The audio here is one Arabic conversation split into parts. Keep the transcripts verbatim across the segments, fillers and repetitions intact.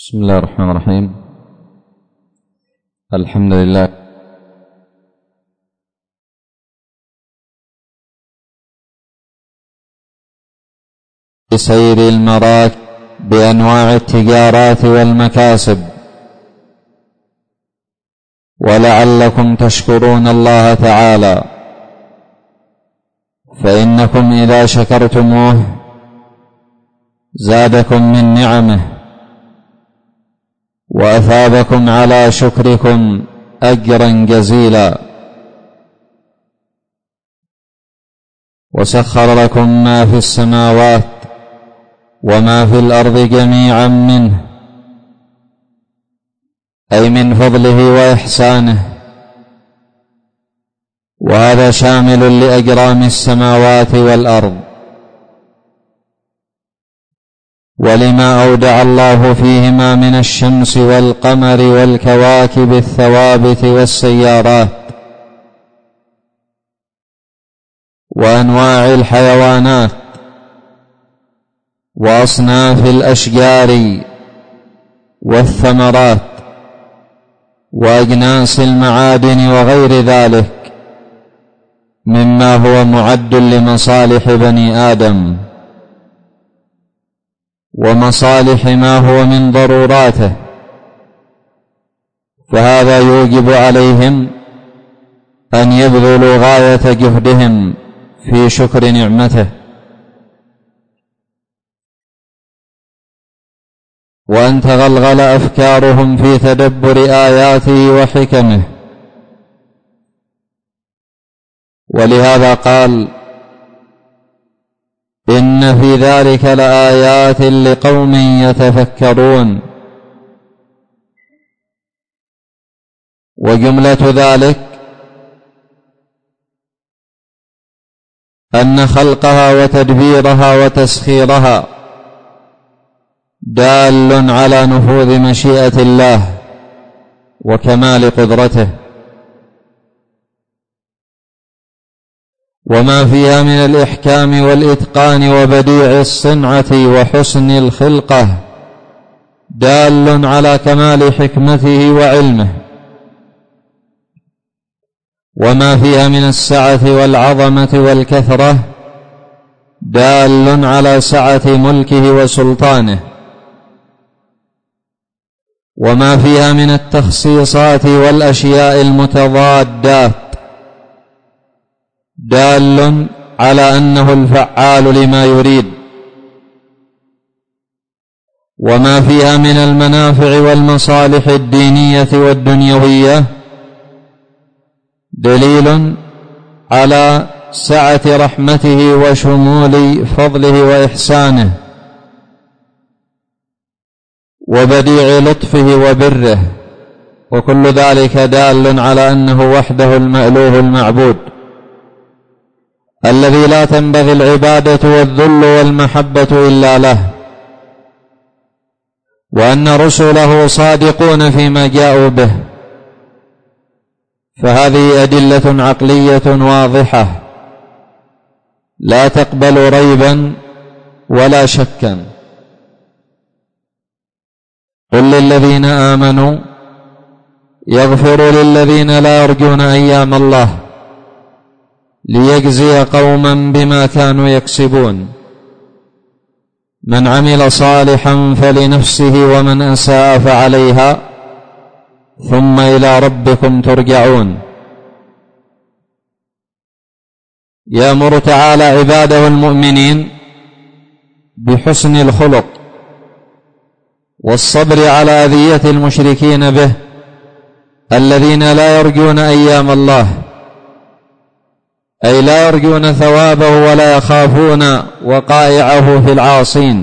بسم الله الرحمن الرحيم. الحمد لله بسير المراكب بأنواع التجارات والمكاسب، ولعلكم تشكرون الله تعالى، فإنكم إذا شكرتموه زادكم من نعمه وأثابكم على شكركم أجرا جزيلا، وسخر لكم ما في السماوات وما في الأرض جميعا منه، أي من فضله وإحسانه، وهذا شامل لأجرام السماوات والأرض، ولما أودع الله فيهما من الشمس والقمر والكواكب الثوابت والسيارات وأنواع الحيوانات وأصناف الأشجار والثمرات وأجناس المعادن وغير ذلك مما هو معد لمصالح بني آدم ومصالح ما هو من ضروراته، فهذا يوجب عليهم أن يبذلوا غاية جهدهم في شكر نعمته، وأن تغلغل أفكارهم في تدبر آياته وحكمه. ولهذا قال: إن في ذلك لآيات لقوم يتفكرون. وجملة ذلك أن خلقها وتدبيرها وتسخيرها دال على نفوذ مشيئة الله وكمال قدرته، وما فيها من الإحكام والإتقان وبديع الصنعة وحسن الخلقة دال على كمال حكمته وعلمه، وما فيها من السعة والعظمة والكثرة دال على سعة ملكه وسلطانه، وما فيها من التخصيصات والأشياء المتضادات دال على أنه الفعال لما يريد، وما فيها من المنافع والمصالح الدينية والدنيوية دليل على سعة رحمته وشمول فضله وإحسانه وبديع لطفه وبره، وكل ذلك دال على أنه وحده المألوه المعبود الذي لا تنبغي العبادة والذل والمحبة إلا له، وأن رسله صادقون فيما جاءوا به. فهذه أدلة عقلية واضحة لا تقبل ريبا ولا شكا. قل للذين آمنوا يغفروا للذين لا يرجون أيام الله ليجزي قوما بما كانوا يكسبون، من عمل صالحا فلنفسه ومن أساء فعليها ثم إلى ربكم ترجعون. يأمر تعالى عباده المؤمنين بحسن الخلق والصبر على أذية المشركين به الذين لا يرجون أيام الله، أي لا يرجون ثوابه ولا يخافون وقائعه في العاصين،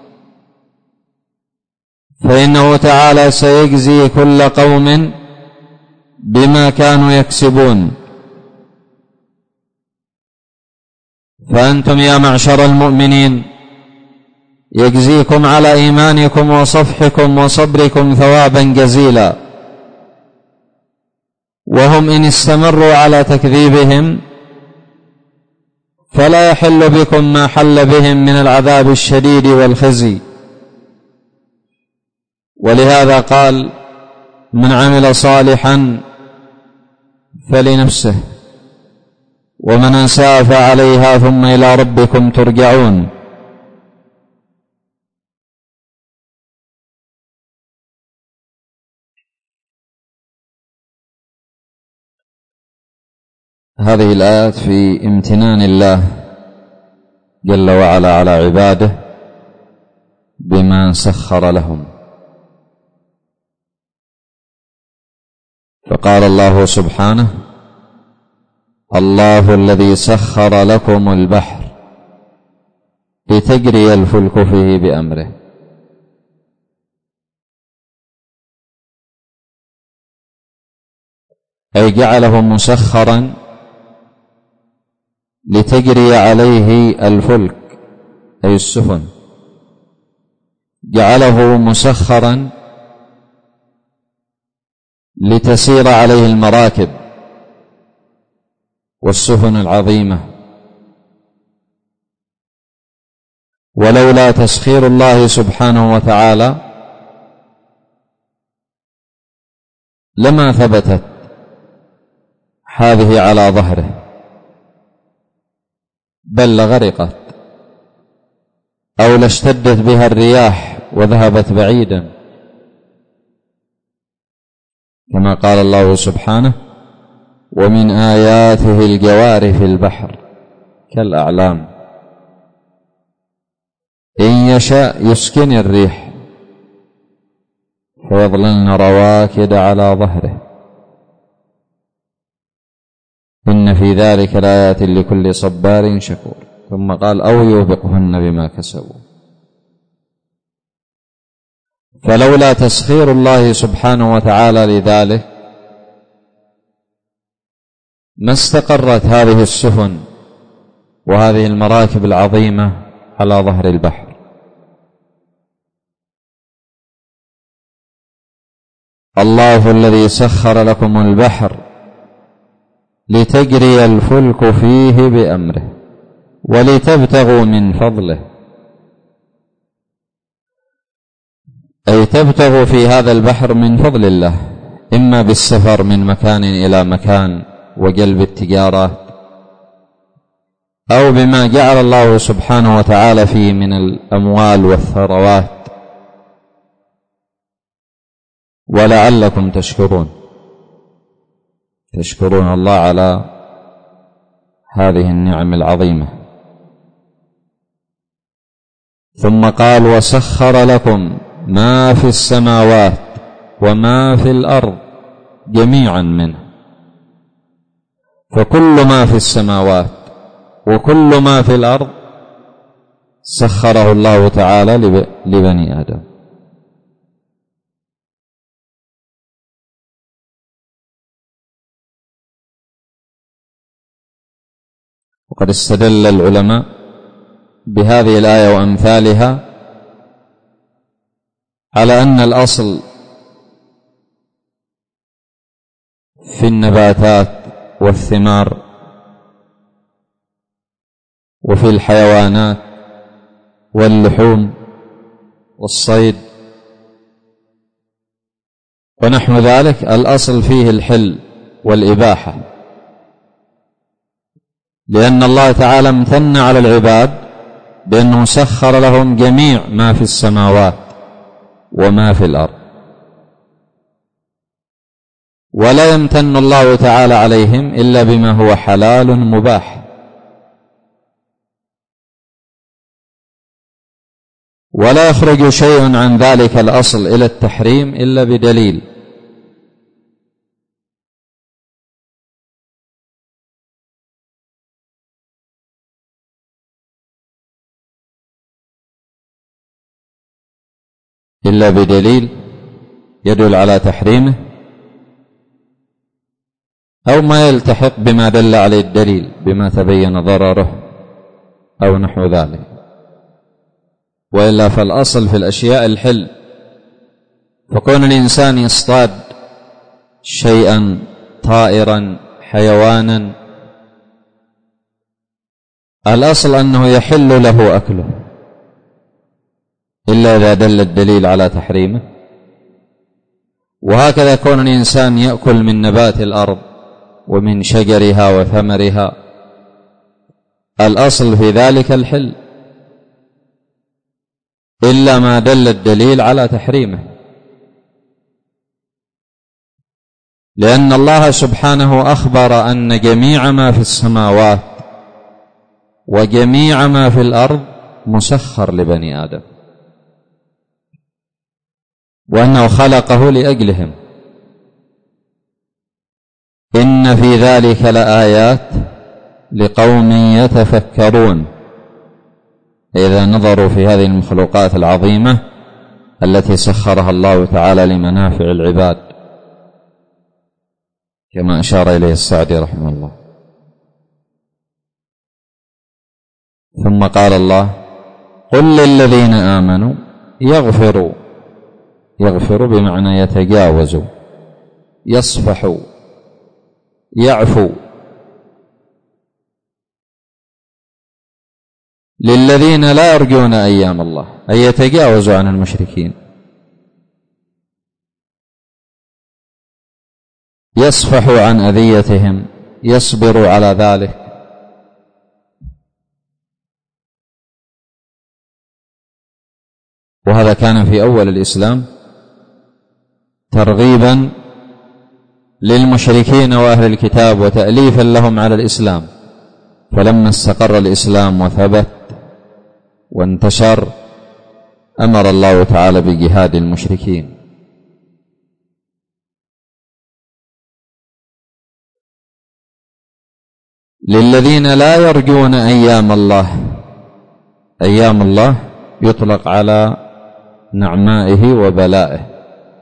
فإنه تعالى سيجزي كل قوم بما كانوا يكسبون. فأنتم يا معشر المؤمنين يجزيكم على إيمانكم وصفحكم وصبركم ثوابا جزيلا، وهم إن استمروا على تكذيبهم فلا يحل بكم ما حل بهم من العذاب الشديد والخزي، ولهذا قال: من عمل صالحا فلنفسه ومن أساء فعليها ثم إلى ربكم ترجعون. هذه الآيات في امتنان الله جل وعلا على عباده بما سخر لهم. فقال الله سبحانه: الله الذي سخر لكم البحر لتجري الفلك فيه بأمره. أي جعله مسخرا لتجري عليه الفلك، أي السفن، جعله مسخرا لتسير عليه المراكب والسفن العظيمة. ولولا تسخير الله سبحانه وتعالى لما ثبتت هذه على ظهره، بل لغرقت أو لاشتدت بها الرياح وذهبت بعيدا، كما قال الله سبحانه: ومن آياته الجوار في البحر كالأعلام إن يشاء يسكن الريح فيظللن رواكد على ظهره إن في ذلك لآيات لكل صبار شكور. ثم قال: أو يوبقهن بما كسبوا. فلولا تسخير الله سبحانه وتعالى لذلك ما استقرت هذه السفن وهذه المراكب العظيمة على ظهر البحر. الله الذي سخر لكم البحر لتجري الفلك فيه بأمره ولتبتغوا من فضله، أي تبتغوا في هذا البحر من فضل الله، إما بالسفر من مكان إلى مكان وجلب التجارات، أو بما جعل الله سبحانه وتعالى فيه من الأموال والثروات، ولعلكم تشكرون تشكرون الله على هذه النعم العظيمة. ثم قال: وسخر لكم ما في السماوات وما في الأرض جميعا منه. فكل ما في السماوات وكل ما في الأرض سخره الله تعالى لبني آدم. وقد استدل العلماء بهذه الآية وأمثالها على أن الأصل في النباتات والثمار وفي الحيوانات واللحوم والصيد ونحو ذلك، الأصل فيه الحل والإباحة، لأن الله تعالى امتن على العباد بأنه سخر لهم جميع ما في السماوات وما في الأرض، ولا يمتن الله تعالى عليهم إلا بما هو حلال مباح. ولا يخرج شيء عن ذلك الأصل إلى التحريم إلا بدليل. إلا بدليل يدل على تحريمه، أو ما يلتحق بما دل عليه الدليل بما تبين ضرره أو نحو ذلك. وإلا فالأصل في الأشياء الحل، فكون الإنسان يصطاد شيئا طائرا حيوانا الأصل أنه يحل له أكله إلا إذا دل الدليل على تحريمه، وهكذا كون الإنسان يأكل من نبات الأرض ومن شجرها وثمرها، الأصل في ذلك الحل إلا ما دل الدليل على تحريمه، لأن الله سبحانه أخبر أن جميع ما في السماوات وجميع ما في الأرض مسخر لبني آدم، وأنه خلقه لأجلهم. إن في ذلك لآيات لقوم يتفكرون، إذا نظروا في هذه المخلوقات العظيمة التي سخرها الله تعالى لمنافع العباد، كما أشار إليه السعدي رحمه الله. ثم قال الله: قل للذين آمنوا يغفروا، يغفروا بمعنى يتجاوزوا، يصفحوا، يعفو، للذين لا يرجون أيام الله، أي يتجاوزوا عن المشركين، يصفحوا عن أذيتهم، يصبروا على ذلك. وهذا كان في أول الإسلام ترغيبا للمشركين وأهل الكتاب وتأليفا لهم على الإسلام، فلما استقر الإسلام وثبت وانتشر أمر الله تعالى بجهاد المشركين. للذين لا يرجون أيام الله، أيام الله يطلق على نعمائه وبلائه،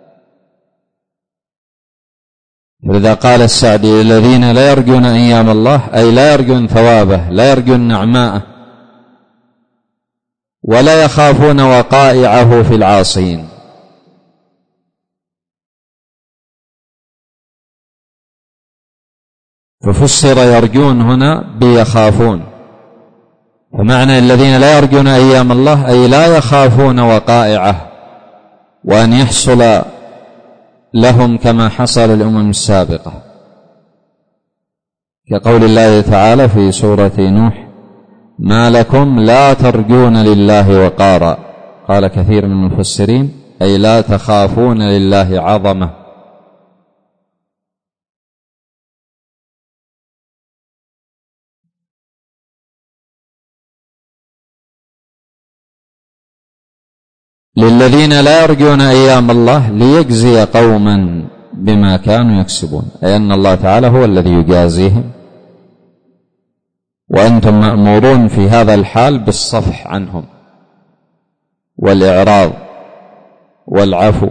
لذا قال السعدي: الذين لا يرجون أيام الله أي لا يرجون ثوابه، لا يرجون نعماءه، ولا يخافون وقائعه في العاصين. ففسر يرجون هنا بيخافون، فمعنى الذين لا يرجون أيام الله أي لا يخافون وقائعه، وأن يحصل لهم كما حصل الأمم السابقة، كقول الله تعالى في سورة نوح: ما لكم لا ترجون لله وقارا. قال كثير من المفسرين: أي لا تخافون لله عظمة. للذين لا يرجون أيام الله ليجزي قوما بما كانوا يكسبون، أي أن الله تعالى هو الذي يجازيهم، وأنتم مأمورون في هذا الحال بالصفح عنهم والإعراض والعفو.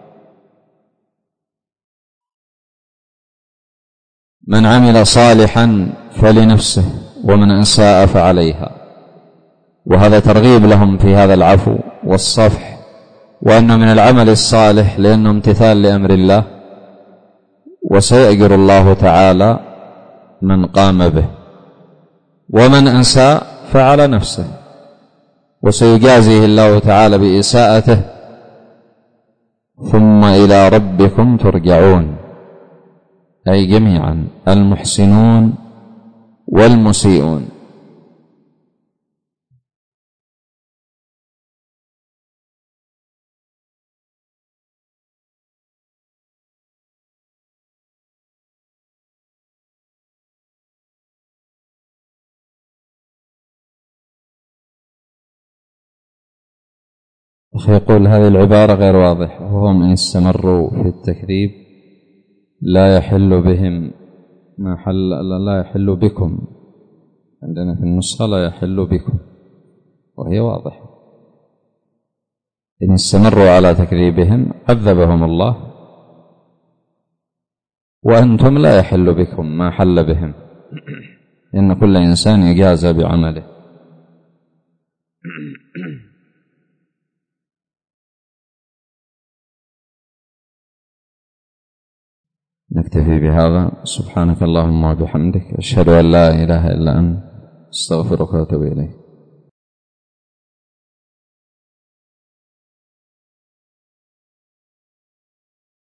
من عمل صالحا فلنفسه ومن أساء فعليها، وهذا ترغيب لهم في هذا العفو والصفح، وأنه من العمل الصالح لأنه امتثال لأمر الله، وسيأجر الله تعالى من قام به. ومن أساء فعلى نفسه، وسيجازيه الله تعالى بإساءته. ثم إلى ربكم ترجعون، أي جميعا المحسنون والمسيئون. أخي يقول هذه العبارة غير واضحة، وهم إن استمروا في التكذيب لا يحل بهم ما حل، لا يحل بكم، عندنا في النسخة لا يحل بكم، وهي واضحة. إن استمروا على تكذيبهم عذبهم الله، وأنتم لا يحل بكم ما حل بهم، إن كل إنسان يجازى بعمله. نكتفي بهذا. سبحانك اللهم وبحمدك، أشهد أن لا إله إلا أنت، أستغفرك وأتوب إليك.